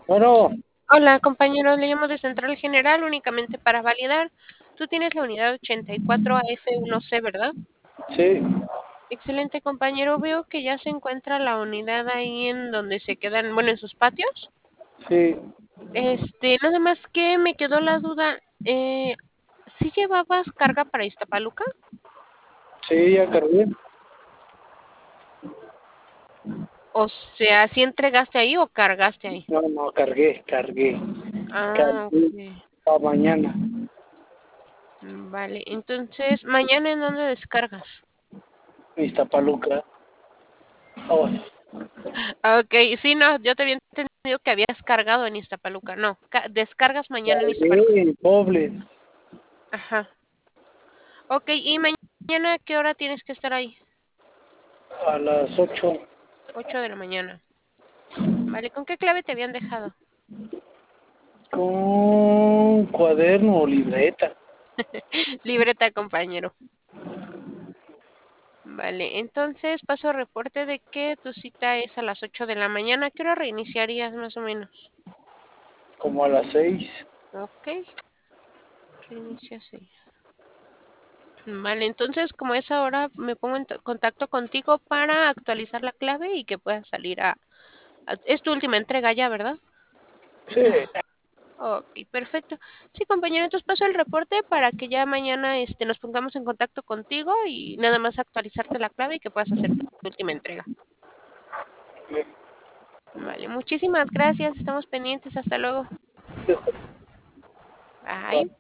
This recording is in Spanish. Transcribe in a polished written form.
Bueno, Hola, compañero, le llamo de Central General únicamente para validar. Tú tienes la unidad 84AF1C, ¿verdad? sí, Excelente, compañero. Veo que ya se encuentra la unidad ahí en donde se quedan, bueno, en sus patios. sí, Nada más que me quedó la duda. ¿Sí llevabas carga para Iztapaluca? sí, ya cargué. O sea, ¿sí entregaste ahí o cargaste ahí? No, no, cargué. Ah, Cargué ok. para mañana. Vale, entonces, ¿mañana en dónde descargas? Iztapaluca. Oh, Ok, sí, no, yo te había entendido que habías cargado en Iztapaluca. No, descargas mañana en Iztapaluca. cargué en Pobles Ajá. Ok, ¿y mañana a qué hora tienes que estar ahí? a las 8 8 de la mañana. Vale, ¿con qué clave te habían dejado? con cuaderno o libreta. Libreta, compañero. Vale, entonces paso reporte de que tu cita es a las 8 de la mañana. ¿A qué hora reiniciarías más o menos? Como a las 6. Ok, reinicia 6. Vale, entonces como es ahora, me pongo en contacto contigo para actualizar la clave y que puedas salir Es tu última entrega ya, ¿verdad? Sí, Ok, perfecto. Sí, compañero, entonces paso el reporte para que ya mañana nos pongamos en contacto contigo y nada más actualizarte la clave y que puedas hacer tu última entrega. Vale, muchísimas gracias. Estamos pendientes. Hasta luego. Bye.